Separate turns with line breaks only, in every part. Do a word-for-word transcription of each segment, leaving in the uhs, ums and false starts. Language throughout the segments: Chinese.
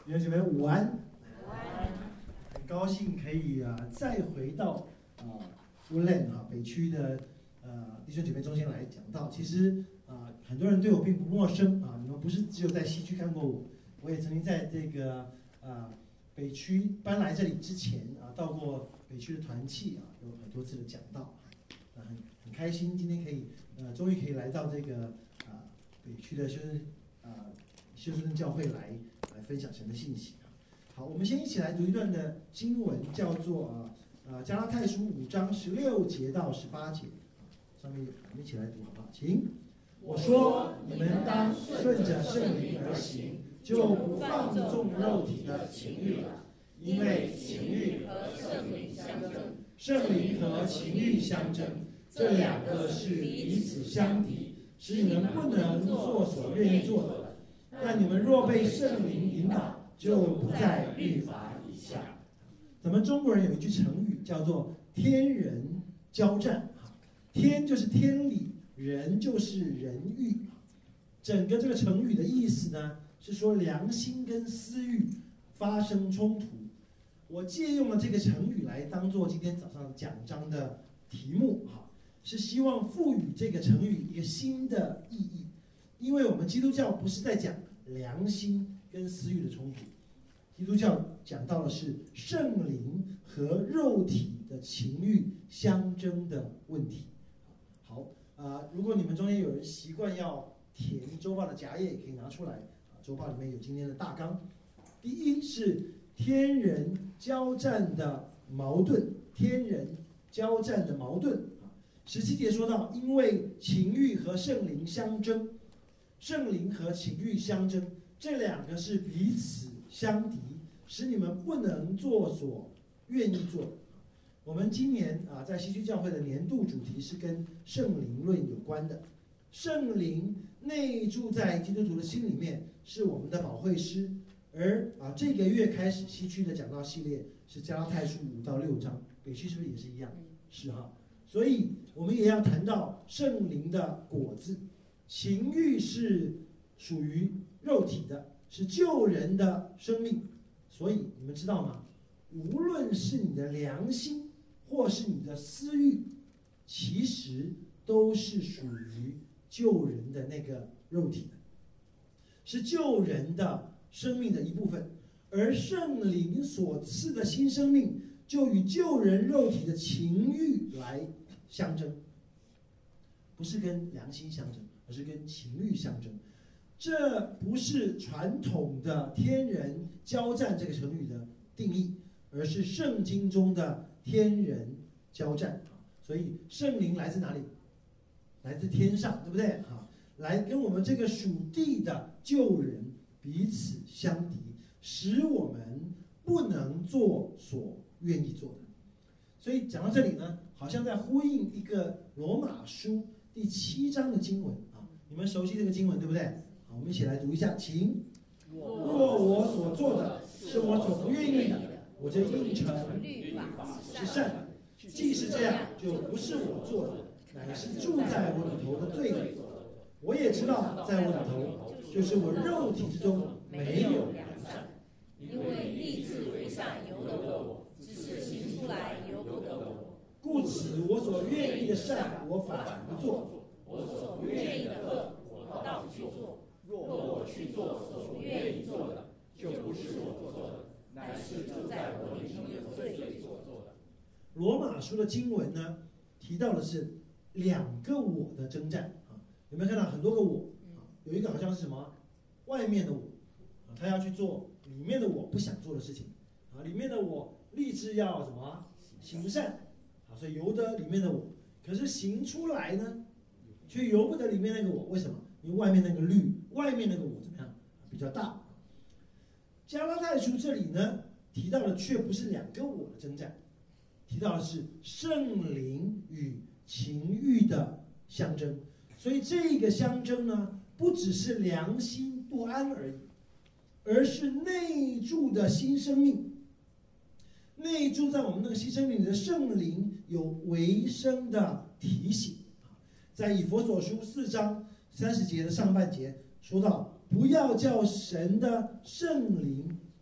弟兄姐妹午安，很高兴可以啊再回到啊乌兰啊北区的呃弟兄姐妹中心来讲道。其实啊很多人对我并不陌生啊，你们不是只有在西区看过我，我也曾经在这个啊北区搬来这里之前啊到过北区的团契啊，有很多次的讲道啊，很很开心今天可以呃终于可以来到这个啊北区的修正啊修正教会来。来分享神的信息。好，我们先一起来读一段的经文，叫做啊呃加拉太书五章十六节到十八节。上面我们一起来读好不好？请。我说，你们当顺着圣灵而行，就不放纵肉体的情欲了，因为情欲和圣灵相争，圣灵和情欲相争，这两个是彼此相敌，使你们不能做所愿意做的。但你们若被圣灵引导，就不在律法以下。咱们中国人有一句成语叫做“天人交战”，天就是天理，人就是人欲。整个这个成语的意思呢，是说良心跟私欲发生冲突。我借用了这个成语来当做今天早上讲章的题目，是希望赋予这个成语一个新的意义。因为我们基督教不是在讲良心跟私欲的冲突，基督教讲到的是圣灵和肉体的情欲相争的问题。好啊、呃，如果你们中间有人习惯要填周报的夹页，也可以拿出来啊。周报里面有今天的大纲。第一是天人交战的矛盾，天人交战的矛盾啊。十七节说到，因为情欲和圣灵相争。圣灵和情欲相争，这两个是彼此相敌，使你们不能做所愿意做的。我们今年啊，在西区教会的年度主题是跟圣灵论有关的。圣灵内住在基督徒的心里面，是我们的保惠师。而啊，这个月开始西区的讲道系列是加拉太书五到六章，北区是不是也是一样？是哈。所以我们也要谈到圣灵的果子。情欲是属于肉体的，是救人的生命，所以你们知道吗？无论是你的良心或是你的私欲，其实都是属于救人的那个肉体的，是救人的生命的一部分。而圣灵所赐的新生命，就与救人肉体的情欲来相争，不是跟良心相争，而是跟情欲相争。这不是传统的天人交战这个成语的定义，而是圣经中的天人交战。所以圣灵来自哪里？来自天上，对不对？来跟我们这个属地的救人彼此相敌，使我们不能做所愿意做的。所以讲到这里呢，好像在呼应一个罗马书第七章的经文啊，你们熟悉这个经文对不对？好，我们一起来读一下，请。若我所做的是我所不愿意的，我就应承律法是善的；既是这样，就不是我做的，乃是住在我里头的罪里。我也知道，在我里头，就是我肉体之中没有良善，
因为立志为善由得我，只是行出来由不得我。
故此，我所愿意的善，我反不做；
我所不愿意的恶，我倒去做。若我去做所不愿意做的，就不是我做的，乃是住在我里头的罪里所做的。
罗马书的经文呢，提到的是两个我的征战啊，有没有看到很多个我啊？有一个好像是什么？外面的我啊，他要去做里面的我不想做的事情啊，里面的我立志要什么？行善。所以由得里面的我，可是行出来呢，却由不得里面那个我。为什么？因为外面那个律，外面那个我怎么样？比较大。加拉太书这里呢，提到的却不是两个我的征战，提到的是圣灵与情欲的相争。所以这个相争呢，不只是良心不安而已，而是内住的新生命。内住在我们那个新生命里的圣灵有维生的提醒。在以弗所书四章三十节的上半节说到，不要叫神的圣灵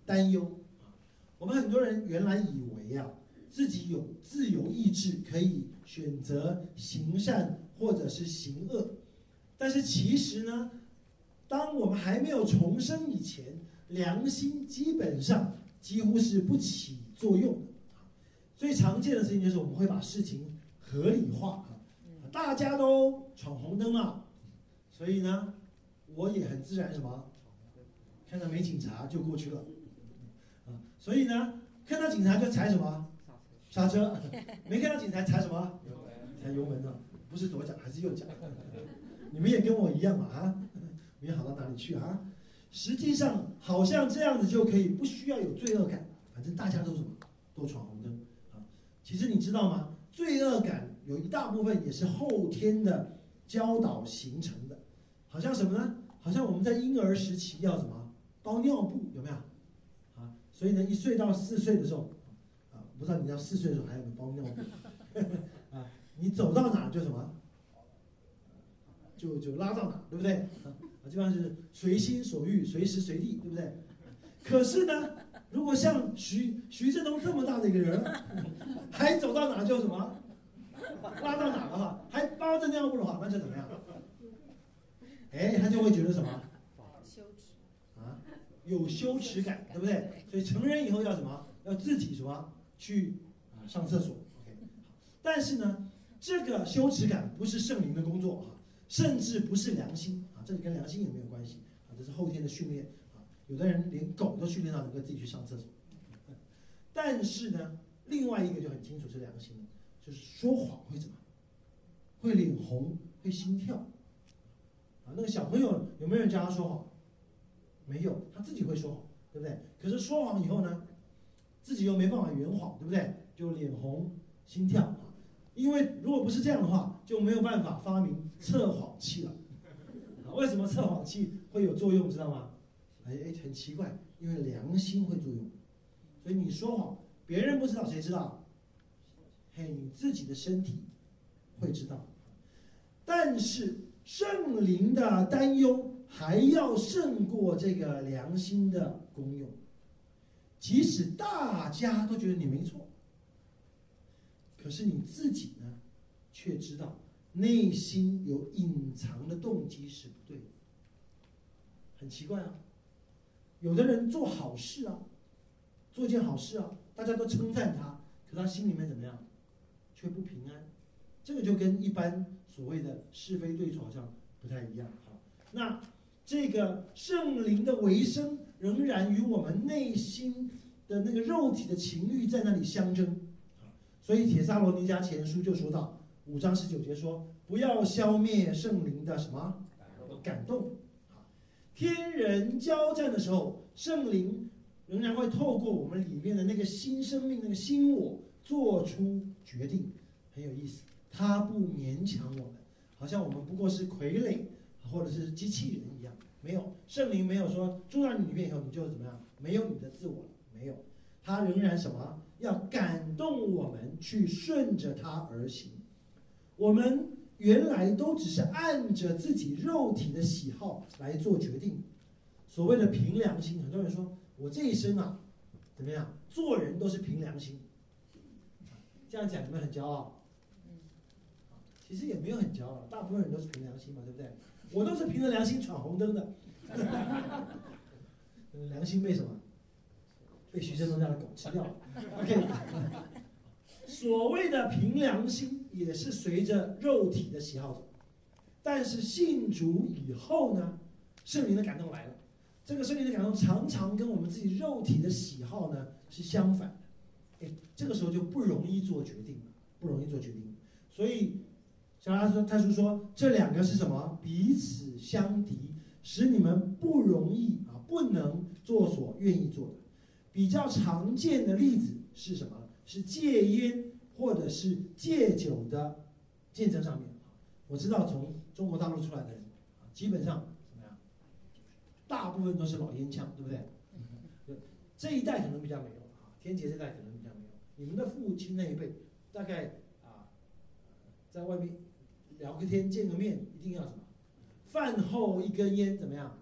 担忧。我们很多人原来以为啊，自己有自由意志，可以选择行善或者是行恶，但是其实呢，当我们还没有重生以前，良心基本上几乎是不起作用的。最常见的事情就是我们会把事情合理化，大家都闯红灯了，所以呢，我也很自然什么，看到没警察就过去了，啊，所以呢，看到警察就踩什么刹车，没看到警察踩什么踩油门呢？不是左脚还是右脚？你们也跟我一样嘛啊，没好到哪里去啊？实际上好像这样子就可以不需要有罪恶感，反正大家都什么都闯红灯啊。其实你知道吗？罪恶感有一大部分也是后天的教导形成的，好像什么呢？好像我们在婴儿时期要什么包尿布，有没有？啊，所以呢，一岁到四岁的时候，啊，不知道你到四岁的时候还有没有包尿布？啊，你走到哪就什么，就就拉到哪，对不对？啊，基本上是随心所欲，随时随地，对不对？可是呢，如果像徐徐振东这么大的一个人，还走到哪就什么，拉到哪的话，还包着尿布的话，那就怎么样？哎，他就会觉得什么？
羞耻
啊，有羞耻感，对不对？所以成人以后要什么？要自己什么去啊上厕所。OK， 但是呢，这个羞耻感不是圣灵的工作啊，甚至不是良心啊，这个跟良心也没有关系啊，这是后天的训练啊。有的人连狗都训练到能够自己去上厕所。但是呢，另外一个就很清楚是良心了，就是说谎会怎么？会脸红，会心跳。啊，那个小朋友有没有人教他说谎？没有，他自己会说谎，对不对？可是说谎以后呢，自己又没办法圆谎，对不对？就脸红心跳啊。因为如果不是这样的话，就没有办法发明测谎器了。啊，为什么测谎器会有作用，知道吗？哎哎，很奇怪，因为良心会作用。所以你说谎，别人不知道，谁知道？嘿，你自己的身体会知道。但是圣灵的担忧还要胜过这个良心的功用，即使大家都觉得你没错，可是你自己呢，却知道内心有隐藏的动机是不对的，很奇怪啊。有的人做好事啊，做一件好事啊，大家都称赞他，可他心里面怎么样，却不平安。这个就跟一般所谓的是非对错好像不太一样啊。那这个圣灵的维生仍然与我们内心的那个肉体的情欲在那里相争啊。所以帖撒罗尼迦前书就说到五章十九节说，不要消灭圣灵的什么感动啊。天人交战的时候，圣灵仍然会透过我们里面的那个新生命、那个新我做出决定，很有意思。他不勉强我们，好像我们不过是傀儡或者是机器人一样。没有，圣灵没有说住到你里面以后你就怎么样，没有你的自我了，没有。他仍然什么？要感动我们去顺着他而行。我们原来都只是按着自己肉体的喜好来做决定。所谓的凭良心，很多人说我这一生啊，怎么样，做人都是凭良心。这样讲你们很骄傲？其实也没有很骄傲，大部分人都是凭良心嘛，对不对？我都是凭着良心闯红灯的。良心被什么？被徐振东家的狗吃掉了。OK， 所谓的凭良心也是随着肉体的喜好走，但是信主以后呢，圣灵的感动来了。这个圣灵的感动常常跟我们自己肉体的喜好呢是相反的。哎，这个时候就不容易做决定了，不容易做决定。所以小拉说，他是说这两个是什么？彼此相敌，使你们不容易啊，不能做所愿意做的。比较常见的例子是什么？是戒烟或者是戒酒的见证上面。我知道从中国大陆出来的人啊，基本上怎么样？大部分都是老烟枪，对不对？这一代可能比较没有啊，天杰这代可能比较没有。你们的父亲那一辈，大概啊，在外面聊个天、见个面，一定要什么？饭后一根烟怎么样？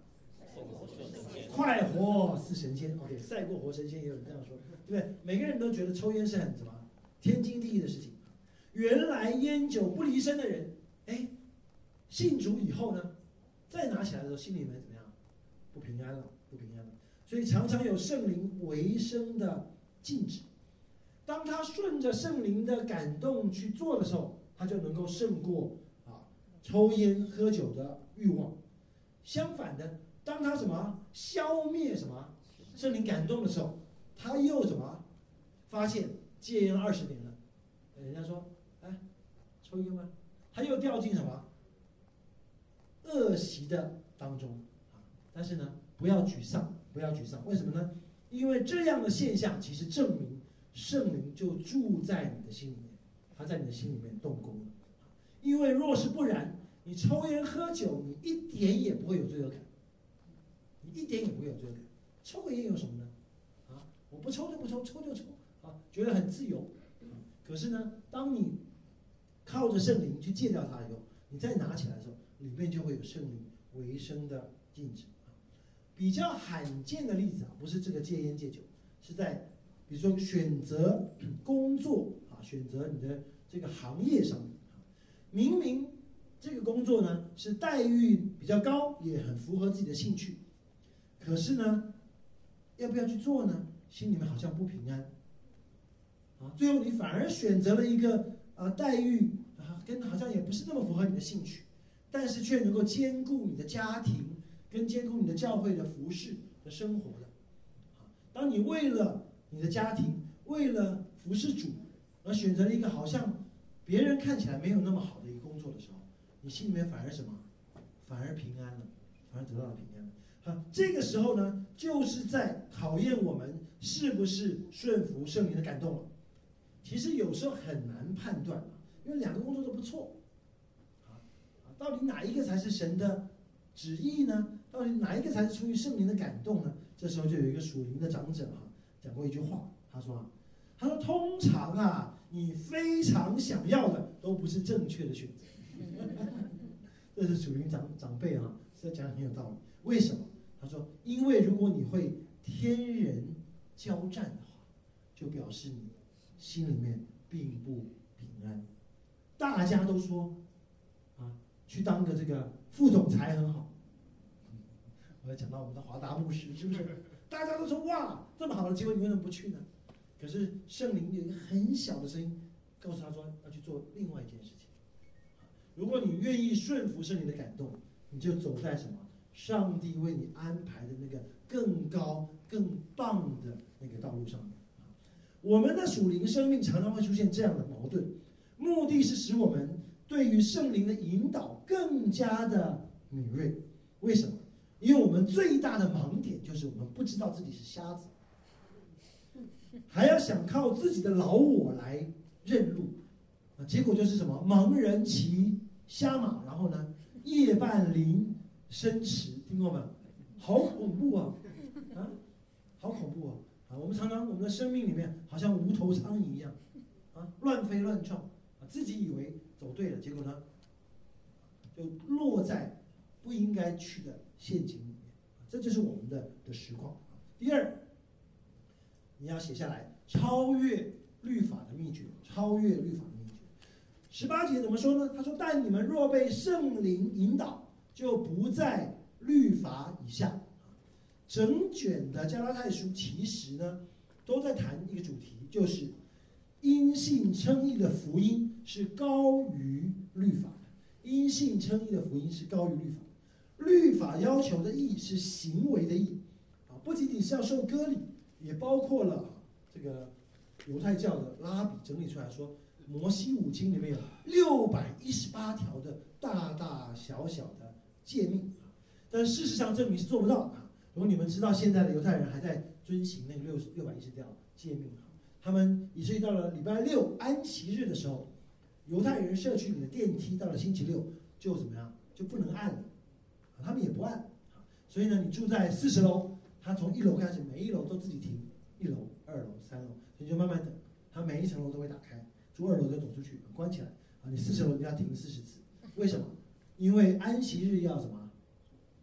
快活似神仙 ，OK， 赛过活神仙也有人这样说，对不对？每个人都觉得抽烟是很什么天经地义的事情。原来烟酒不离身的人，哎，信主以后呢，再拿起来的时候，心里面怎么样？不平安了，不平安了。所以常常有圣灵为生的禁止。当他顺着圣灵的感动去做的时候，他就能够胜过啊抽烟喝酒的欲望。相反的，当他什么消灭什么圣灵感动的时候，他又什么发现戒烟二十年了，人家说，哎，抽烟吗？他又掉进什么恶习的当中啊！但是呢，不要沮丧，不要沮丧。为什么呢？因为这样的现象其实证明圣灵就住在你的心里面，他在你的心里面动工了。因为若是不然，你抽烟喝酒，你一点也不会有罪恶感，你一点也不会有罪恶感。抽个烟有什么呢？啊，我不抽就不抽，抽就抽啊，觉得很自由。可是呢，当你靠着圣灵去戒掉它以后，你再拿起来的时候，里面就会有圣灵为生的禁止。比较罕见的例子啊，不是这个戒烟戒酒，是在比如说选择工作啊，选择你的这个行业上面，明明这个工作呢是待遇比较高，也很符合自己的兴趣，可是呢，要不要去做呢？心里面好像不平安啊，最后你反而选择了一个啊待遇啊跟好像也不是那么符合你的兴趣，但是却能够兼顾你的家庭跟兼顾你的教会的服事的生活的。啊，当你为了你的家庭，为了服事主而选择了一个好像别人看起来没有那么好的一个工作的时候，你心里面反而什么？反而平安了，反而得到了平安了。啊，这个时候呢，就是在考验我们是不是顺服圣灵的感动了。其实有时候很难判断，因为两个工作都不错，啊，到底哪一个才是神的旨意呢？到底哪一个才是出于圣灵的感动呢？这时候就有一个属灵的长者哈，讲过一句话，他说啊，他说通常啊，你非常想要的都不是正确的选择。这是属灵长长辈啊，这讲得很有道理。为什么？他说，因为如果你会天人交战的话，就表示你心里面并不平安。大家都说啊，去当个这个副总裁很好。我要讲到我们的华达牧师，是不是？大家都说哇，这么好的机会，你为什么不去呢？可是圣灵有一个很小的声音告诉他说，要去做另外一件事情。如果你愿意顺服圣灵的感动，你就走在什么？上帝为你安排的那个更高、更棒的那个道路上面。我们的属灵生命常常会出现这样的矛盾，目的是使我们对于圣灵的引导更加的敏锐。为什么？因为我们最大的盲点就是我们不知道自己是瞎子，还要想靠自己的老我来认路，啊，结果就是什么？盲人骑瞎马，然后呢，夜半临深池，听过吗？好恐怖啊！啊，好恐怖啊！啊，我们常常我们的生命里面好像无头苍蝇一样，啊，乱飞乱撞，啊，自己以为走对了，结果呢，就落在不应该去的陷阱里面。这就是我们的的实况。第二，你要写下来超越律法的秘诀，超越律法的秘诀。十八节怎么说呢？他说：“但你们若被圣灵引导，就不在律法以下。”整卷的加拉太书其实呢，都在谈一个主题，就是因信称义的福音是高于律法的。因信称义的福音是高于律法的。律法要求的义是行为的义，啊，不仅仅是要受割礼，也包括了这个犹太教的拉比整理出来说，摩西五经里面有六百一十八条的大大小小的诫命，但事实上证明是做不到的。如果你们知道现在的犹太人还在遵行那个六六百一十条诫命，他们以至于到了礼拜六安息日的时候，犹太人社区里的电梯到了星期六就怎么样，就不能按了，他们也不按。所以呢，你住在四十楼，他从一楼开始，每一楼都自己停，一楼、二楼、三楼，所以就慢慢等，他每一层楼都会打开，住二楼就走出去，关起来啊，你四十楼你要停四十次，为什么？因为安息日要什么？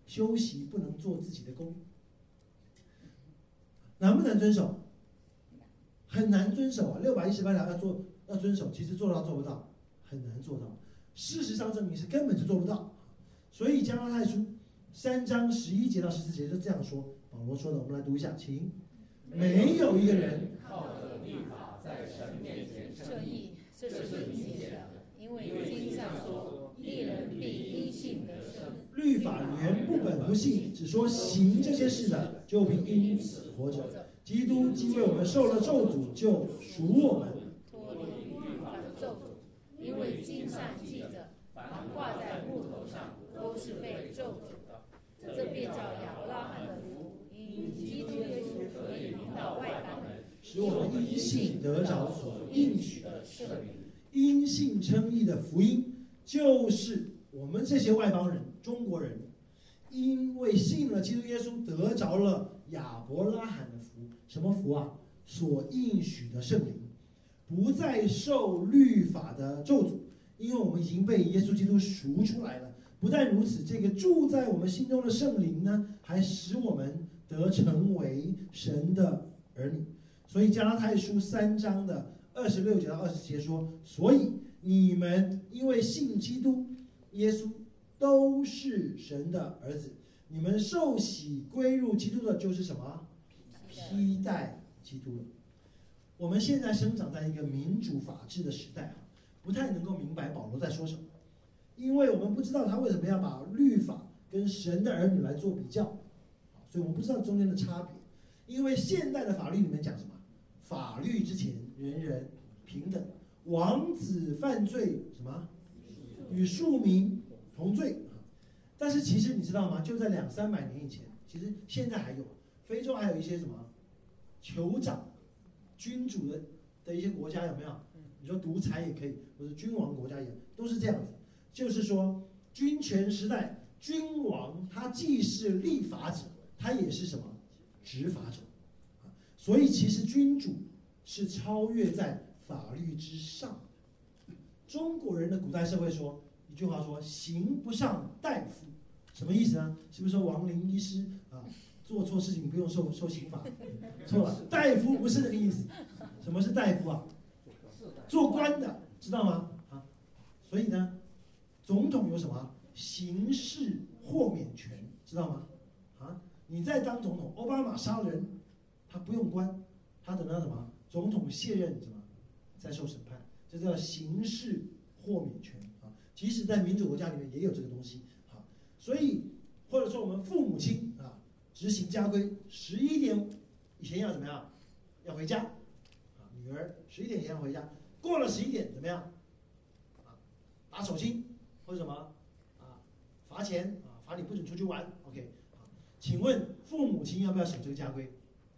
休息不能做自己的工。难不难遵守？很难遵守啊！六百一十八条要做要遵守，其实做到做不到，很难做到。事实上证明是根本就做不到。所以加拉太书三章十一节到十四节就这样说，保罗说的，我们来读一下，请。没有一个人
靠着律法在神面前称义，这是明显的，因为经上说，义人必因信得生。
律法原不本不信，只说行这些事的，就必因此活着。基督既为我们受了咒诅，就赎我们
脱离律法的咒诅，因为经上记着，凡挂在木头上都是被咒诅的。这便叫亚伯拉罕的福，因基督耶稣可以临到外邦人，
使我们因信得着所应许的
圣灵。
因信称义的福音，就是我们这些外邦人、中国人，因为信了基督耶稣，得着了亚伯拉罕的福。什么福啊？所应许的圣灵，不再受律法的咒诅，因为我们已经被耶稣基督赎出来了。不但如此，这个住在我们心中的圣灵呢，还使我们得成为神的儿女。所以加拉太书三章的二十六节到二十节说，所以你们因为信基督耶稣，都是神的儿子。你们受洗归入基督的，就是什么？披戴基督了。我们现在生长在一个民主法治的时代啊，不太能够明白保罗在说什么，因为我们不知道他为什么要把律法跟神的儿女来做比较，所以我们不知道中间的差别。因为现代的法律里面讲什么？法律之前人人平等，王子犯罪什么？与庶民同罪。但是其实你知道吗？就在两三百年以前，其实现在还有，非洲还有一些什么酋长、君主的的一些国家有没有？你说独裁也可以，或者君王国家也都是这样子。就是说，君权时代，君王他既是立法者，他也是什么？执法者。所以其实君主是超越在法律之上的。中国人的古代社会说一句话说：“刑不上大夫”，什么意思呢？是不是说王林医师啊做错事情不用受受刑罚？错了，大夫不是这个意思。什么是大夫啊？做官的，知道吗？啊，所以呢，总统有什么刑事豁免权，知道吗？啊，你在当总统，奥巴马杀人，他不用关，他等到什么？总统卸任什么，再受审判，这叫刑事豁免权啊。即使在民主国家里面也有这个东西啊。所以或者说我们父母亲啊，执行家规，十一点以前要怎么样？要回家啊，女儿十一点以前要回家，过了十一点怎么样？啊，打手心或者什么啊，罚钱啊，罚你不准出去玩。OK， 好，请问父母亲要不要守这个家规？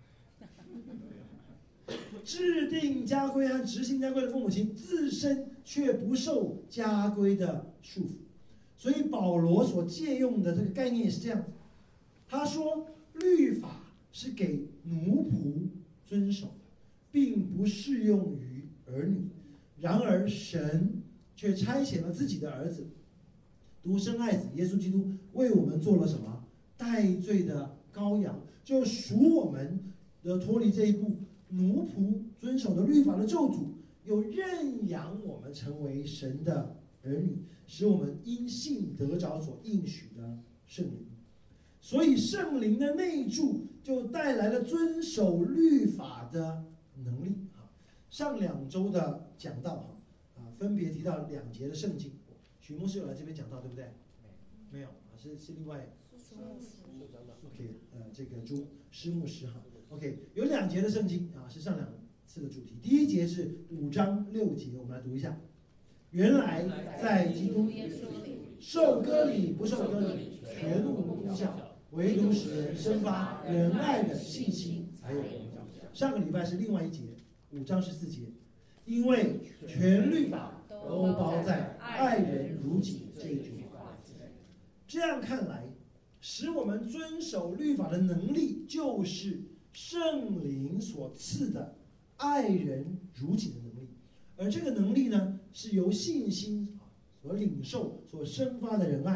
制定家规和执行家规的父母亲自身却不受家规的束缚，所以保罗所借用的这个概念也是这样子。他说，律法是给奴仆遵守的，并不适用于儿女。然而神却差遣了自己的儿子，独生爱子耶稣基督，为我们做了什么？代罪的羔羊，就赎我们的脱离这一步奴仆遵守的律法的咒诅，又认养我们成为神的儿女，使我们因信得着所应许的圣灵。所以圣灵的内住就带来了遵守律法的能力。上两周的讲道啊，分别提到两节的圣经。许牧师有来这边讲到，对不对？没有啊，是是另外。OK， 呃，这个朱施牧师哈。OK， 有两节的圣经啊，是上两次的主题。第一节是五章六节，我们来读一下。原来在基督受割礼不受割礼，全无功效，唯独使人生发仁爱的信心才有功效。上个礼拜是另外一节，五章十四节，因为全律法都包在爱人如己这一句话。这样看来，使我们遵守律法的能力，就是圣灵所赐的爱人如己的能力。而这个能力呢，是由信心所领受、所生发的仁爱，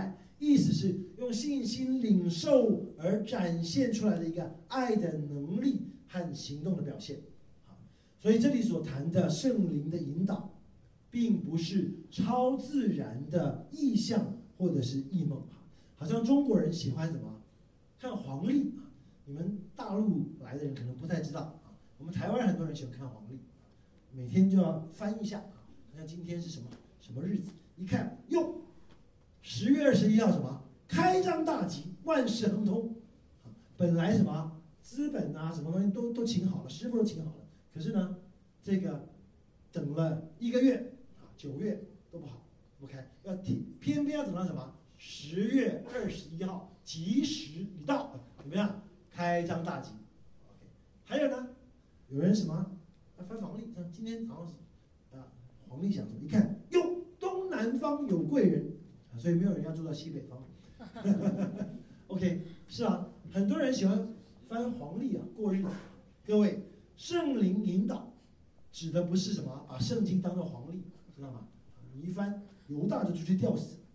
意思是用信心领受而展现出来的一个爱的能力和行动的表现。所以这里所谈的圣灵的引导，并不是超自然的意象或者是异梦。好像中国人喜欢什么？看黄历，你们大陆来的人可能不太知道啊。我们台湾很多人喜欢看黄历，每天就要翻一下啊，看看今天是什么什么日子。一看，哟，十月二十一号什么？开张大吉，万事亨通。本来什么资本啊，什么东西都都请好了，师傅都请好了。可是呢，这个等了一个月啊，九月都不好，不开，要偏偏偏要等到什么？十月二十一号吉时一到，怎么样？开张大吉。OK， 还有呢，有人什么？啊，翻黄历，像今天早上是啊，黄历想什么？一看，哟，东南方有贵人，啊，所以没有人要住到西北方。OK， 是啊，很多人喜欢翻黄历啊，过日子。各位。圣灵引导指的不是什么把圣经当作黄历，知道吗？你一翻，犹大就出去吊死，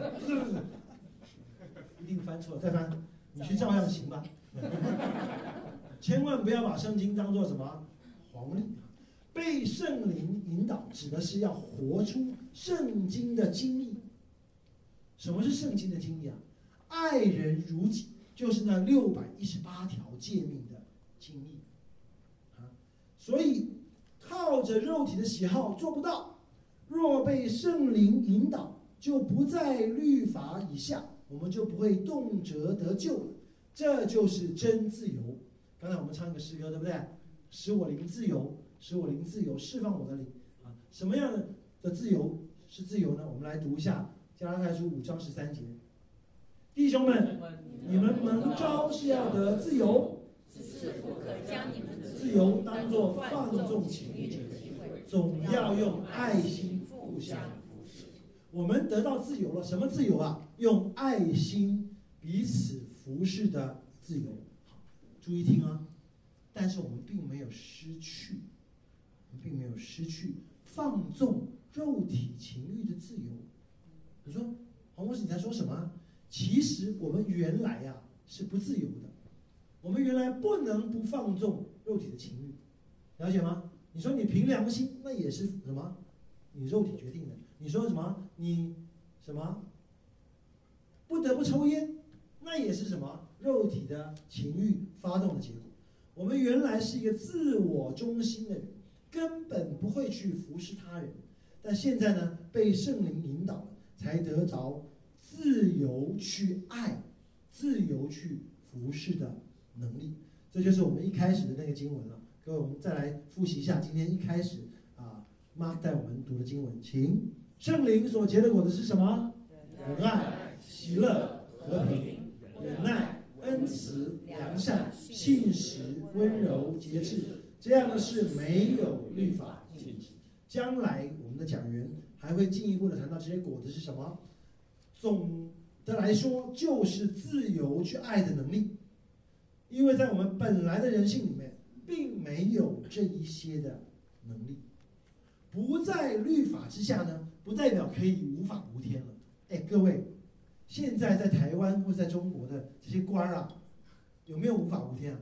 一定翻错了，再翻，你去照样行吧。千万不要把圣经当作什么黄历。被圣灵引导指的是要活出圣经的经义。什么是圣经的经义啊？爱人如己，就是那六百一十八条诫命的经义。所以靠着肉体的喜好做不到，若被圣灵引导，就不在律法以下，我们就不会动辄得救了。这就是真自由。刚才我们唱一个诗歌，对不对？使我灵自由，使我灵自由，释放我的灵啊！什么样的自由是自由呢？我们来读一下加拉太书五章十三节。弟兄们，你们蒙召是要得自由，
只是不可将你们
自由当作放纵情欲的机会，总要用爱心互相扶持。我们得到自由了，什么自由啊？用爱心彼此服侍的自由。好，注意听啊！但是我们并没有失去，我们并没有失去放纵肉体情欲的自由。你说黄博士你在说什么？其实我们原来啊是不自由的。我们原来不能不放纵肉体的情欲，了解吗？你说你凭良心，那也是什么？你肉体决定的。你说什么？你什么？不得不抽烟，那也是什么？肉体的情欲发动的结果。我们原来是一个自我中心的人，根本不会去服侍他人，但现在呢，被圣灵引导了，才得着自由去爱、自由去服侍的能力。这就是我们一开始的那个经文了。各位，我们再来复习一下今天一开始啊 ，Mark 带我们读的经文，请。圣灵所结的果子是什么？仁爱、喜乐、和平、忍耐、恩慈、良善、信实、温柔、节制，这样的事没有律法禁止。将来我们的讲员还会进一步的谈到这些果子是什么。总的来说，就是自由去爱的能力。因为在我们本来的人性里面，并没有这一些的能力。不在律法之下呢，不代表可以无法无天了。哎，各位，现在在台湾或在中国的这些官儿啊，有没有无法无天啊？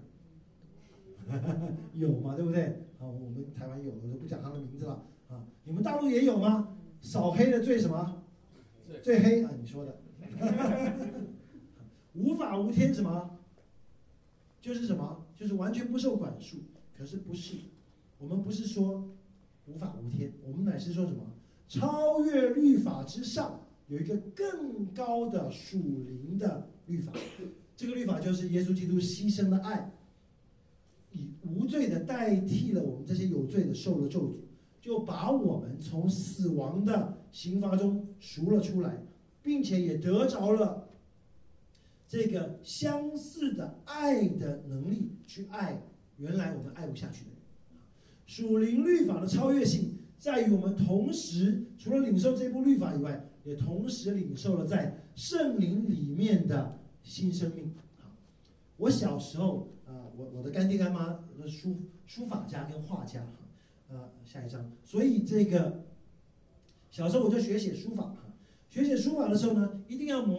有嘛，对不对？啊，我们台湾有，我就不讲他的名字了啊。你们大陆也有吗？扫黑的最什么？最黑啊，你说的。无法无天什么？就是什么？就是完全不受管束。可是不是，我们不是说无法无天，我们乃是说什么？超越律法之上，有一个更高的属灵的律法。这个律法就是耶稣基督牺牲的爱，以无罪的代替了我们这些有罪的，受了咒诅，就把我们从死亡的刑罚中赎了出来，并且也得着了这个相似的爱的能力，去爱原来我们爱不下去的人。属灵律法的超越性在于我们同时除了领受这部律法以外，也同时领受了在圣灵里面的新生命。我小时候啊、呃，我我的干爹干妈书书法家跟画家，呃，下一章，所以这个小时候我就学写书法，学写书法的时候呢，一定要磨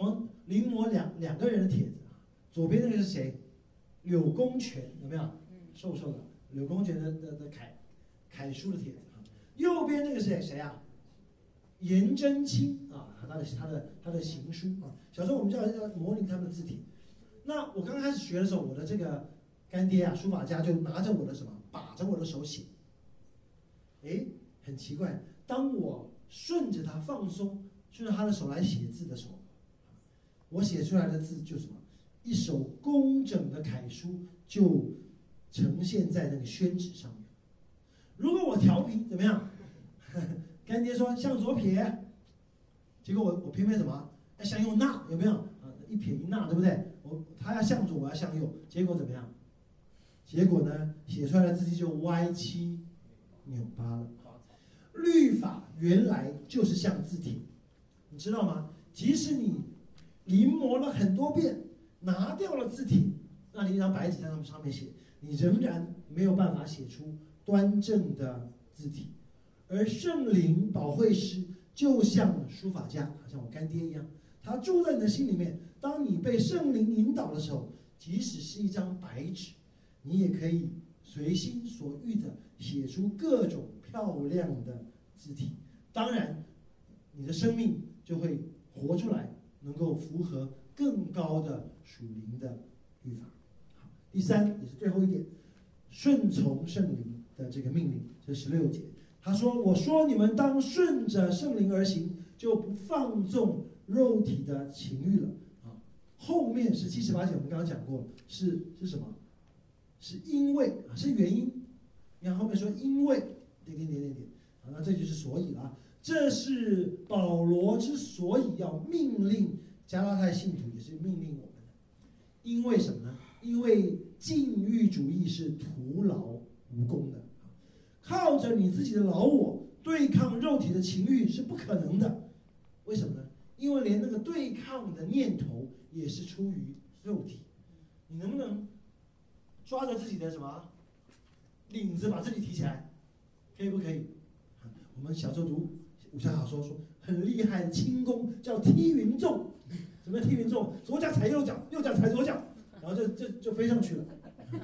临摹两两个人的帖子，左边那个是谁？柳公权，有没有？瘦瘦的柳公权的的的楷楷书的帖子。右边那个是谁谁啊？颜真卿啊，他的他的他的行书啊。小时候我们就要要模拟他们的字体。那我刚开始学的时候，我的这个干爹啊，书法家就拿着我的什么，把着我的手写。哎，很奇怪，当我顺着他放松，顺着他的手来写字的时候，我写出来的字就什么，一手工整的楷书就呈现在那个宣纸上面。如果我调皮怎么样？干爹说向左撇，结果我我偏偏什么？要向右捺，有没有？啊，一撇一捺，对不对？我他要向左，我要向右，结果怎么样？结果呢，写出来的字迹就歪七扭八了。律法原来就是像字体，你知道吗？即使你临摹了很多遍，拿掉了字体，让你一张白纸在上面写，你仍然没有办法写出端正的字体。而圣灵保惠师就像书法家，好像我干爹一样，他住在你的心里面。当你被圣灵引导的时候，即使是一张白纸，你也可以随心所欲的写出各种漂亮的字体。当然，你的生命就会活出来，能够符合更高的属灵的律法。好，第三也是最后一点，顺从圣灵的这个命令，这十六节。他说：“我说你们当顺着圣灵而行，就不放纵肉体的情欲了。”啊，后面十七、十八节我们刚刚讲过，是是什么？是因为啊，是原因。你看后面说因为点点点点点，啊，那这就是所以了。这是保罗之所以要命令加拉太信徒，也是命令我们的。因为什么呢？因为禁欲主义是徒劳无功的。靠着你自己的老我对抗肉体的情欲是不可能的。为什么呢？因为连那个对抗的念头也是出于肉体。你能不能抓着自己的什么领子把自己提起来？可以不可以？我们小时候读武侠小说说很厉害的轻功叫踢云纵。什么叫踢云纵？左脚踩右脚，右脚踩左脚，然后就就就飞上去了。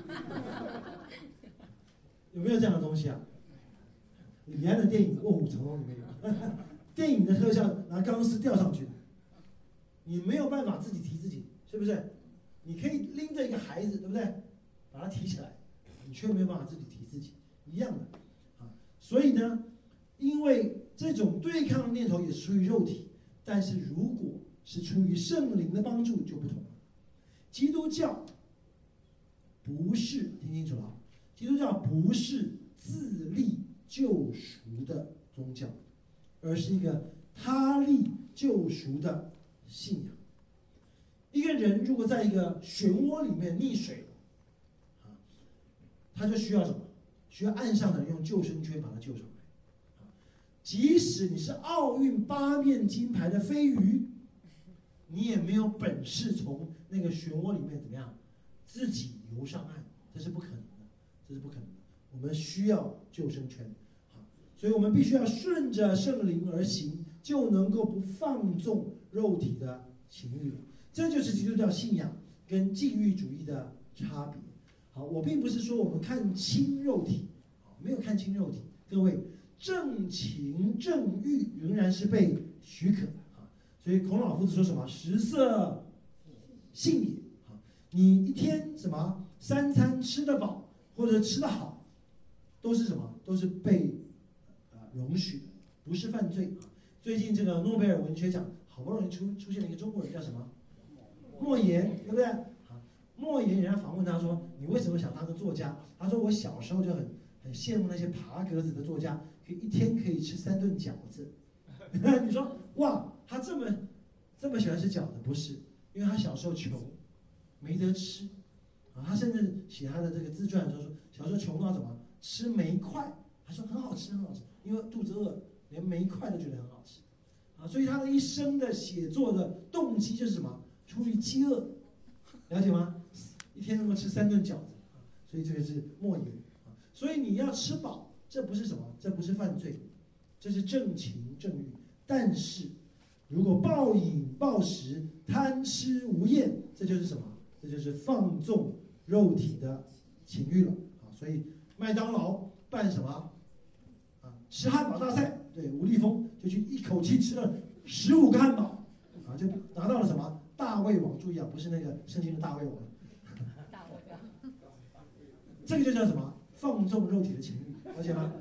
有没有这样的东西啊？李安的电影《卧虎藏龙》里面有，电影的特效拿钢丝吊上去的，你没有办法自己提自己，是不是？你可以拎着一个孩子，对不对？把他提起来，你却没有办法自己提自己，一样的啊。所以呢，因为这种对抗的念头也是出于肉体，但是如果是出于圣灵的帮助就不同了。基督教不是，听清楚了啊。基督教不是自立救赎的宗教，而是一个他立救赎的信仰。一个人如果在一个漩涡里面溺水了，他就需要什么？需要岸上的人用救生圈把他救上来。即使你是奥运八面金牌的飞鱼，你也没有本事从那个漩涡里面怎么样自己游上岸，这是不可能。这是不可能的，我们需要救生圈，好，所以我们必须要顺着圣灵而行，就能够不放纵肉体的情欲了。这就是基督教信仰跟禁欲主义的差别。好，我并不是说我们看轻肉体，没有看轻肉体，各位，正情正欲仍然是被许可的啊。所以孔老夫子说什么？食色性也。好，你一天什么三餐吃得饱？或者吃得好，都是什么？都是被呃容许的，不是犯罪。最近这个诺贝尔文学奖好不容易出出现了一个中国人，叫什么？莫言，对不对？啊，莫言，人家访问他说：“你为什么想当个作家？”他说：“我小时候就很很羡慕那些爬格子的作家，可以一天可以吃三顿饺子。”你说哇，他这么这么喜欢吃饺子？不是，因为他小时候穷，没得吃。啊，他甚至写他的这个自传的时候说，小时候穷到怎么吃煤块，他说很好吃，很好吃，因为肚子饿，连煤块都觉得很好吃，啊，所以他的一生的写作的动机就是什么？出于饥饿，了解吗？一天能够吃三顿饺子，啊，所以这个是莫言，啊，所以你要吃饱，这不是什么？这不是犯罪，这是正情正欲。但是，如果暴饮暴食， 贪吃无厌，这就是什么？这就是放纵肉体的情欲了啊！所以麦当劳办什么啊？吃汉堡大赛，对，吴立峰就去一口气吃了十五个汉堡啊，就拿到了什么大胃王？注意啊，不是那个圣经的大胃王，
大胃王，
这个就叫什么？放纵肉体的情欲，了解吗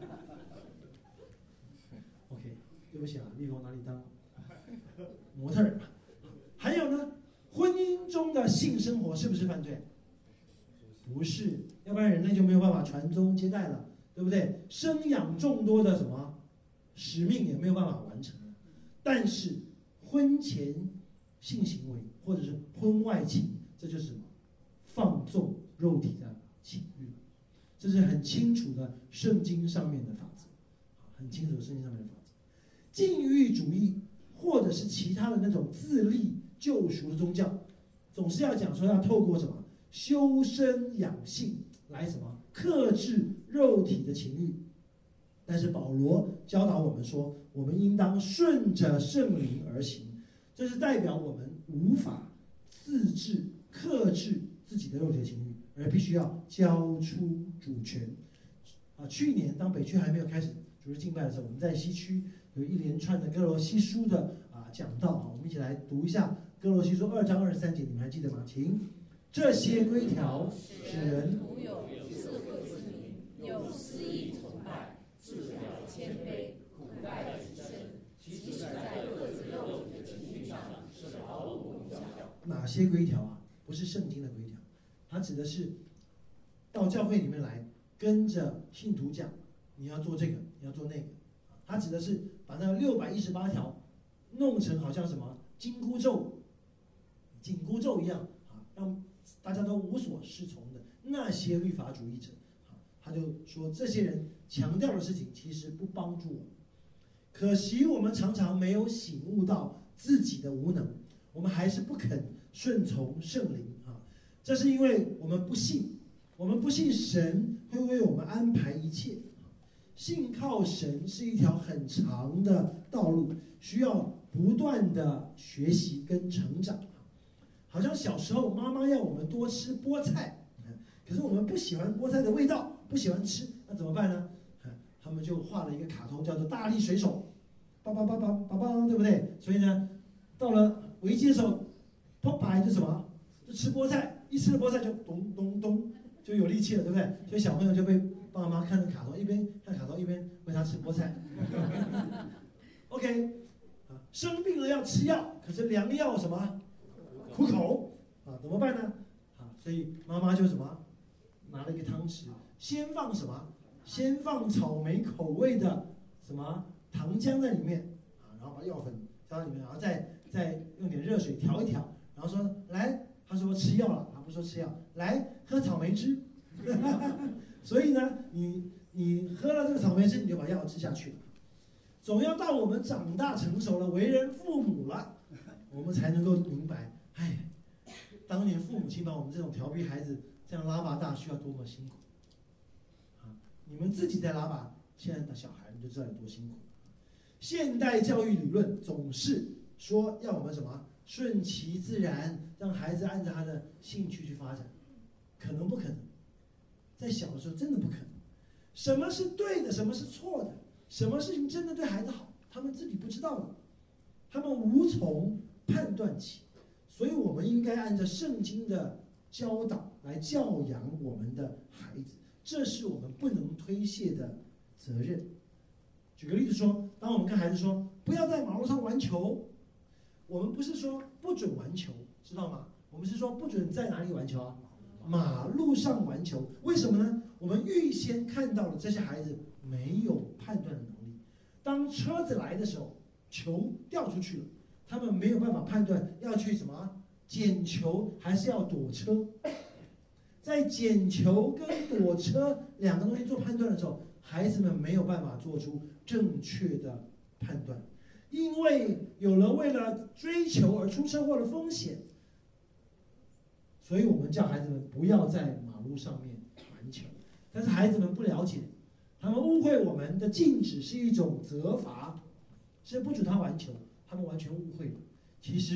？OK， 对不起啊，立峰哪里当模特儿？还有呢，婚姻中的性生活是不是犯罪？不是，要不然人类就没有办法传宗接代了，对不对？生养众多的什么使命也没有办法完成。但是婚前性行为或者是婚外情，这就是什么？放纵肉体的情欲，这是很清楚的圣经上面的法则，很清楚的圣经上面的法则。禁欲主义或者是其他的那种自立救赎的宗教，总是要讲说要透过什么修身养性来什么克制肉体的情欲。但是保罗教导我们说，我们应当顺着圣灵而行，这是代表我们无法自制克制自己的肉体的情欲，而必须要交出主权。啊，去年当北区还没有开始主日敬拜的时候，我们在西区有一连串的哥罗西书的啊讲道啊，我们一起来读一下哥罗西书二章二十三节，你们还记得吗？请，这些规条使人
徒有智慧之名，有私意崇拜，自表谦卑，苦待己身，其实在各自肉体的情绪上是毫无功效。
哪些规条啊？不是圣经的规条，它指的是到教会里面来跟着信徒讲，你要做这个，你要做那个。它指的是把那六百一十八条弄成好像什么紧箍咒、紧箍咒一样啊，让大家都无所适从的那些律法主义者啊，他就说这些人强调的事情其实不帮助我们。可惜我们常常没有醒悟到自己的无能，我们还是不肯顺从圣灵啊，这是因为我们不信，我们不信神会为我们安排一切。信靠神是一条很长的道路，需要不断的学习跟成长。好像小时候妈妈要我们多吃菠菜，可是我们不喜欢菠菜的味道，不喜欢吃，那怎么办呢？他们就画了一个卡通叫做大力水手，叭叭叭叭叭叭，对不对？所以呢，到了危机的时候，砰啪就什么，就吃菠菜，一吃了菠菜就咚咚咚就有力气了，对不对？所以小朋友就被爸妈看着卡通，一边看卡通一边喂他吃菠菜。OK， 啊，生病了要吃药，可是良药什么苦口啊，怎么办呢？啊，所以妈妈就什么拿了一个汤匙，先放什么？先放草莓口味的什么糖浆在里面啊，然后把药粉加到里面，然后再再用点热水调一调，然后说来，他说吃药了，他不说吃药，来喝草莓汁。所以呢，你你喝了这个草莓汁，你就把药吃下去了。总要到我们长大成熟了，为人父母了，我们才能够明白，哎，当年父母亲把我们这种调皮孩子这样拉拔大，需要多么辛苦。你们自己在拉拔现在的小孩，你就知道有多辛苦。现代教育理论总是说要我们什么顺其自然，让孩子按照他的兴趣去发展，可能不可能？在小的时候真的不可能。什么是对的，什么是错的，什么事情真的对孩子好，他们自己不知道的，他们无从判断起。所以我们应该按照圣经的教导来教养我们的孩子。这是我们不能推卸的责任。举个例子说，当我们跟孩子说不要在马路上玩球，我们不是说不准玩球，知道吗？我们是说不准在哪里玩球啊？马路上玩球。为什么呢？我们预先看到了这些孩子没有判断的能力。当车子来的时候，球掉出去了，他们没有办法判断要去什么捡球还是要躲车。在捡球跟躲车两个东西做判断的时候，孩子们没有办法做出正确的判断，因为有了为了追求而出车祸的风险，所以我们叫孩子们不要在马路上面玩球。但是孩子们不了解，他们误会我们的禁止是一种责罚，是不准他玩球，他们完全误会了。其实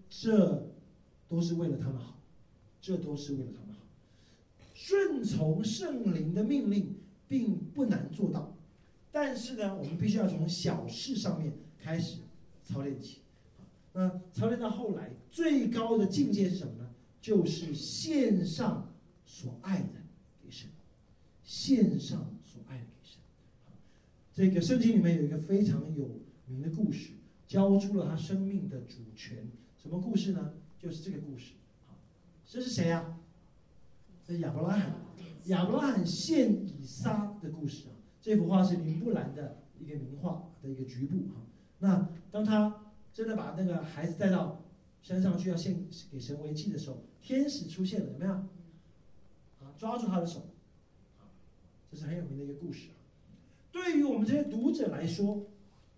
这都是为了他们好，这都是为了他们好。顺从圣灵的命令并不难做到，但是呢，我们必须要从小事上面开始操练起。那操练到后来，最高的境界是什么呢？就是献上所爱的给神，献上所爱的给神。这个圣经里面有一个非常有名的故事，交出了他生命的主权。什么故事呢？就是这个故事。这是谁啊？这是亚伯拉罕。亚伯拉罕献以撒的故事啊。这幅画是林布兰的一个名画的一个局部哈。那当他真的把那个孩子带到山上去要献给神为祭的时候，天使出现了，有没有？啊，抓住他的手，啊，这是很有名的一个故事啊。对于我们这些读者来说，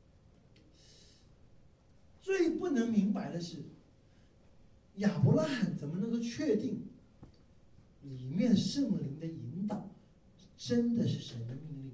最不能明白的是，亚伯拉罕怎么能够确定里面圣灵的引导真的是神的命令呢？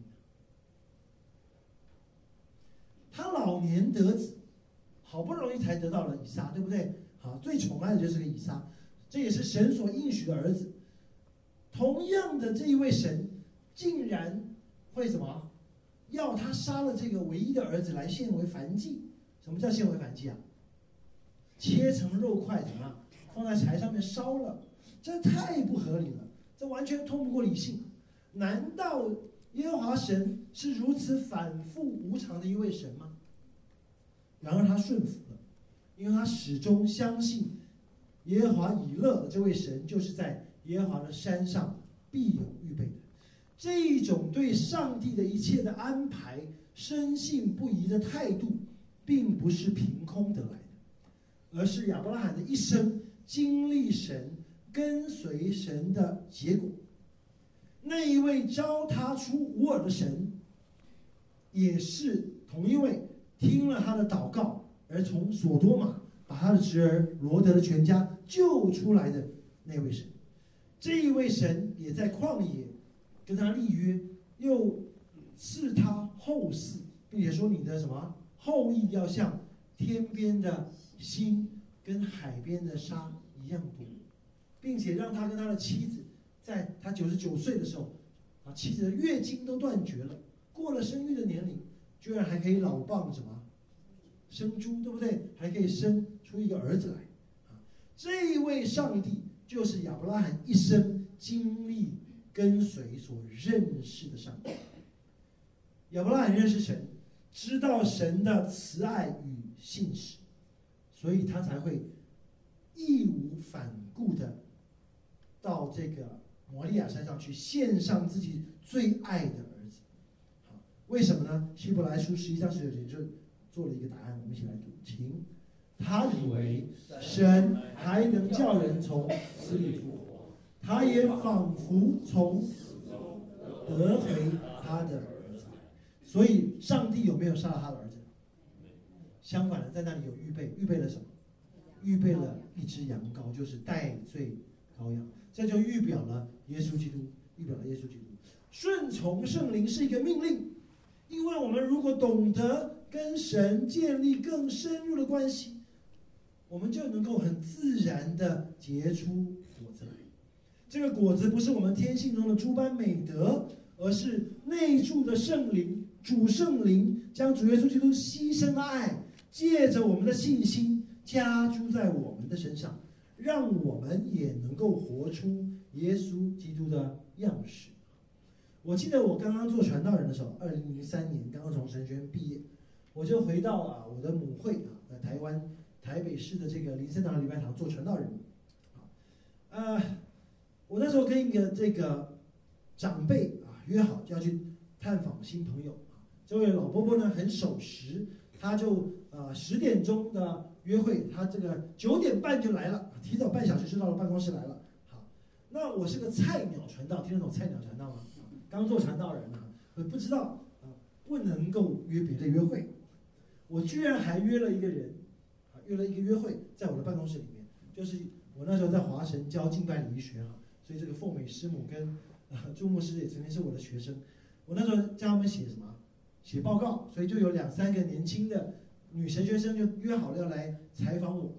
他老年得子，好不容易才得到了以撒，对不对？好，最宠爱的就是个以撒，这也是神所应许的儿子。同样的，这一位神竟然会什么？要他杀了这个唯一的儿子来献为燔祭。什么叫献为燔祭啊？切成肉块，怎么样？放在柴上面烧了，这太不合理了，这完全通不过理性。难道耶和华神是如此反复无常的一位神吗？然而他顺服了，因为他始终相信耶和华以勒的这位神就是在耶和华的山上必有预备的。这一种对上帝的一切的安排深信不疑的态度，并不是凭空得来的，而是亚伯拉罕的一生经历神、跟随神的结果。那一位召他出乌尔的神，也是同一位听了他的祷告而从索多玛把他的侄儿罗德的全家救出来的那位神。这一位神也在旷野跟他立约，又赐他后嗣，并且说你的什么后裔要像天边的星跟海边的沙一样多，并且让他跟他的妻子在他九十九岁的时候，啊，妻子的月经都断绝了，过了生育的年龄，居然还可以老蚌什么生珠，对不对？还可以生出一个儿子来。啊，这一位上帝就是亚伯拉罕一生经历跟随所认识的上帝。亚伯拉罕认识神，知道神的慈爱与信实，所以他才会义无反顾的到这个摩利亚山上去献上自己最爱的儿子。好，为什么呢？希伯来书十一章十九节就做了一个答案，我们一起来读，请。他以为神还能叫人从死里复活，他也仿佛从死中得回他的儿子。所以上帝有没有杀了他的儿子？相反的，在那里有预备，预备了什么？预备了一只羊羔，就是代罪羔羊。这就预表了耶稣基督，预表了耶稣基督。顺从圣灵是一个命令，因为我们如果懂得跟神建立更深入的关系，我们就能够很自然的结出果子来。这个果子不是我们天性中的诸般美德，而是内住的圣灵，主圣灵将主耶稣基督牺牲的爱，借着我们的信心加诸在我们的身上，让我们也能够活出耶稣基督的样式。我记得我刚刚做传道人的时候，二零零三年刚刚从神学院毕业，我就回到啊我的母会啊，在台湾台北市的这个林森堂礼拜堂做传道人。呃，我那时候跟一个这个长辈啊约好就要去探访新朋友啊，这位老伯伯呢很守时，他就呃十点钟的约会，他这个九点半就来了，提早半小时就到了办公室来了。好，那我是个菜鸟传道，听得懂菜鸟传道吗？刚做传道人啊，我不知道啊，不能够约别的约会，我居然还约了一个人，啊，约了一个约会，在我的办公室里面，就是我那时候在华神教敬拜礼仪学啊，所以这个凤美师母跟啊朱牧师也曾经是我的学生，我那时候叫他们写什么？写报告，所以就有两三个年轻的女神学生就约好了要来采访我啊，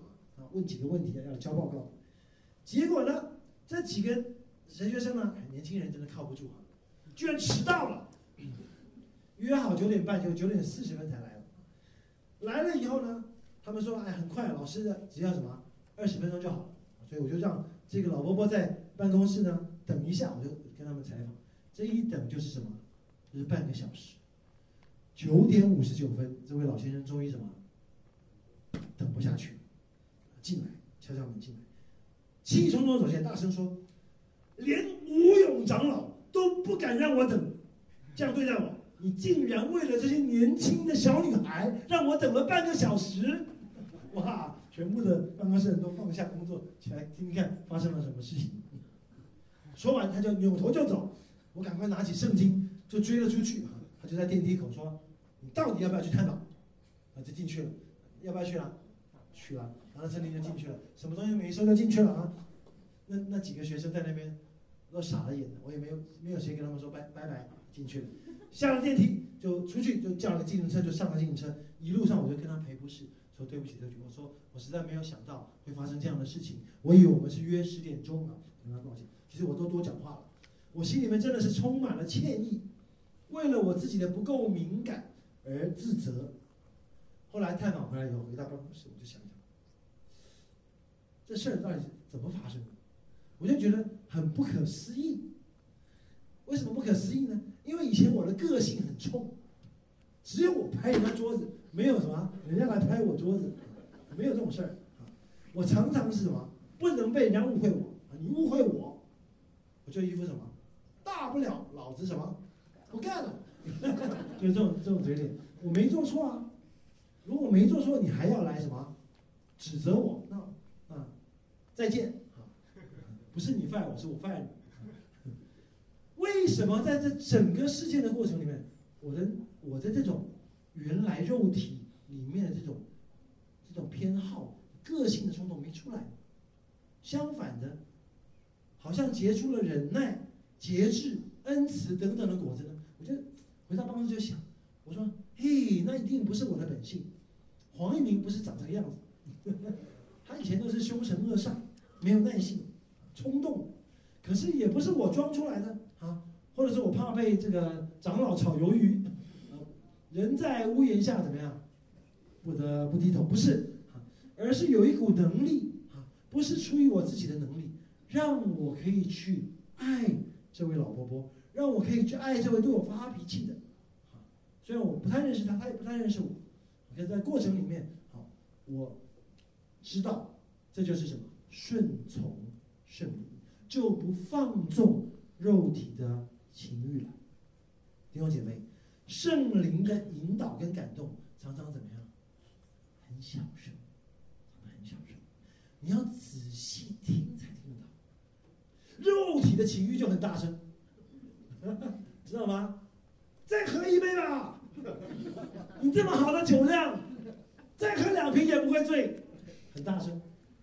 问几个问题要交报告。结果呢，这几个神学生呢，年轻人真的靠不住啊，居然迟到了。约好九点半，就九点四十分才来了。来了以后呢，他们说，哎，很快，老师的只要什么二十分钟就好了。所以我就让这个老伯伯在办公室呢等一下，我就跟他们采访。这一等就是什么？就是半个小时。九点五十九分，这位老先生终于什么？等不下去了，进来，敲敲门进来，气冲冲走进来，大声说：“连吴勇长老都不敢让我等，这样对待我，你竟然为了这些年轻的小女孩，让我等了半个小时！”哇！全部的办公室人都放下工作，起来听听看发生了什么事情。说完，他就扭头就走。我赶快拿起圣经就追了出去。他就在电梯口说：“你到底要不要去探访？”啊，就进去了。要不要去了？去了。拿着圣经就进去了，什么东西没收就进去了啊。那那几个学生在那边都傻了眼了，我也没有没有谁跟他们说拜拜拜，进去了。下了电梯就出去，就叫了计程车，就上了计程车。一路上我就跟他赔不是。说对不起，对不起，我说我实在没有想到会发生这样的事情，我以为我们是约十点钟啊，跟他抱歉。其实我都多讲话了，我心里面真的是充满了歉意，为了我自己的不够敏感而自责。后来探访回来以后，回到办公室，我就想想，这事儿到底是怎么发生的？我就觉得很不可思议。为什么不可思议呢？因为以前我的个性很冲，只有我拍人家桌子。没有什么，人家来拍我桌子，没有这种事儿。我常常是什么，不能被人家误会我。你误会我，我就一副什么，大不了老子什么不干了，就是这种这种嘴脸。我没做错啊，如果没做错，你还要来什么指责我？那啊，再见啊！不是你 fire 我，是我 fire 你。为什么在这整个事件的过程里面，我的我的这种原来肉体里面的这种这种偏好、个性的冲动没出来，相反的，好像结出了忍耐、节制、恩慈等等的果子呢？我就回到办公室就想，我说：“嘿，那一定不是我的本性。黄一鸣不是长这个样子，他以前都是凶神恶煞，没有耐性、冲动，可是也不是我装出来的啊，或者是我怕被这个长老炒鱿鱼。”人在屋檐下怎么样？不得不低头，不是，而是有一股能力啊，不是出于我自己的能力，让我可以去爱这位老伯伯，让我可以去爱这位对我发脾气的。啊，虽然我不太认识他，他也不太认识我，可是在过程里面，啊，我知道这就是什么顺从圣灵，就不放纵肉体的情欲了。弟兄姐妹。圣灵的引导跟感动，常常怎么样？很小声，很小声，你要仔细听才听得到。肉体的情欲就很大声，知道吗？再喝一杯吧，你这么好的酒量，再喝两瓶也不会醉，很大声。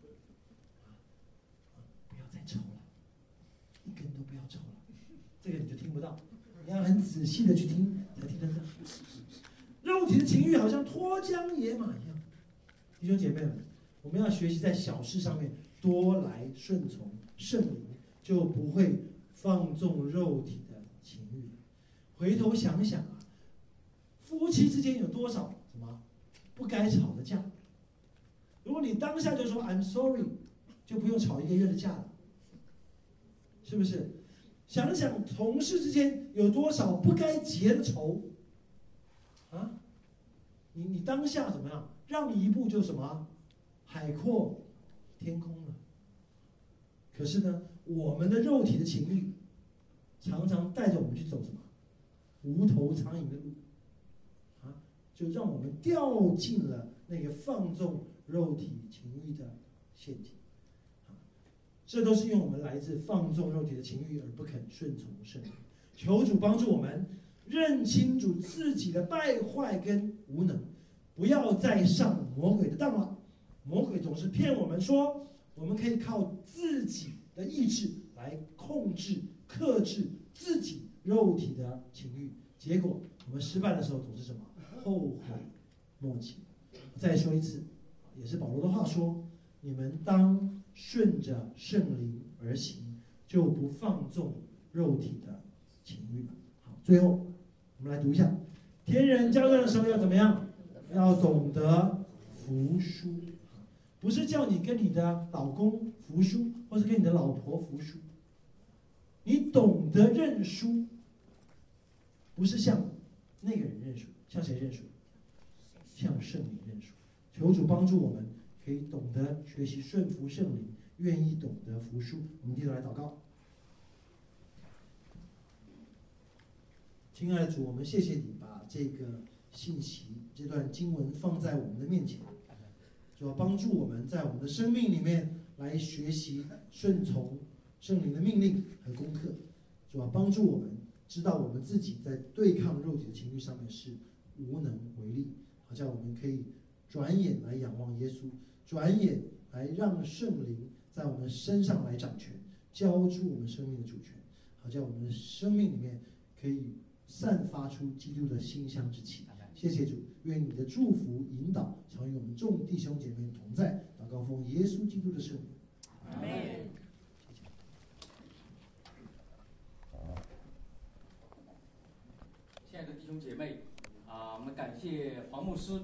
不要再抽了，一根都不要抽了，这个你就听不到。你要很仔细的去听，才听得到。肉体的情欲好像脱缰野马一样。弟兄姐妹们，我们要学习在小事上面多来顺从圣灵，就不会放纵肉体的情欲。回头想想啊，夫妻之间有多少什么不该吵的架？如果你当下就说 I'm sorry， 就不用吵一个月的架了，是不是？想想同事之间有多少不该结的仇啊！你你当下怎么样？让一步就什么海阔天空了。可是呢，我们的肉体的情欲常常带着我们去走什么无头苍蝇的路啊，就让我们掉进了那个放纵肉体情欲的陷阱。这都是因为我们来自放纵肉体的情欲而不肯顺从圣灵。求主帮助我们认清楚自己的败坏跟无能，不要再上魔鬼的当了。魔鬼总是骗我们说，我们可以靠自己的意志来控制、克制自己肉体的情欲，结果我们失败的时候总是什么？后悔莫及。再说一次，也是保罗的话说， 你们当顺着圣灵而行，就不放纵肉体的情欲。好，最后我们来读一下：天人交战的时候要怎么样？要懂得服输，不是叫你跟你的老公服输，或是跟你的老婆服输。你懂得认输，不是向那个人认输，向谁认输？向圣灵认输。求主帮助我们，可以懂得学习顺服圣灵，愿意懂得服输。我们低头来祷告。亲爱的主，我们谢谢你把这个信息、这段经文放在我们的面前，主要帮助我们在我们的生命里面来学习顺从圣灵的命令和功课，主要帮助我们知道我们自己在对抗肉体的情绪上面是无能为力，好像我们可以转眼来仰望耶稣，转眼来让圣灵在我们身上来掌权，交出我们生命的主权，好像我们的生命里面可以散发出基督的馨香之气。谢谢主，愿你的祝福引导常与我们众弟兄姐妹同在。祷告奉耶稣基督的圣名，
阿门。
亲爱的弟兄姐妹，啊，我们感谢黄牧师。